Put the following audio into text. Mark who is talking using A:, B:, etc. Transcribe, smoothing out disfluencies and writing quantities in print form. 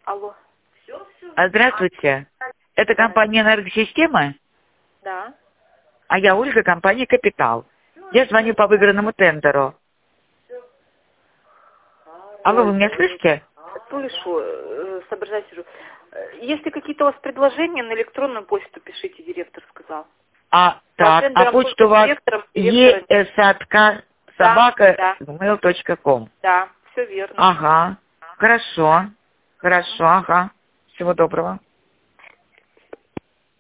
A: Алло.
B: Здравствуйте. Это компания «Энергосистема»,
A: Да.
B: а я Ольга, компания «Капитал». Я звоню по выигранному тендеру. Алло, вы меня слышите?
A: Слышу, соображаю, сижу. Если какие-то у вас предложения, на электронную почту пишите, директор сказал.
B: Так, а почта у вас esatk@gmail.com.
A: Да, все верно.
B: Ага, хорошо, ага. Всего доброго.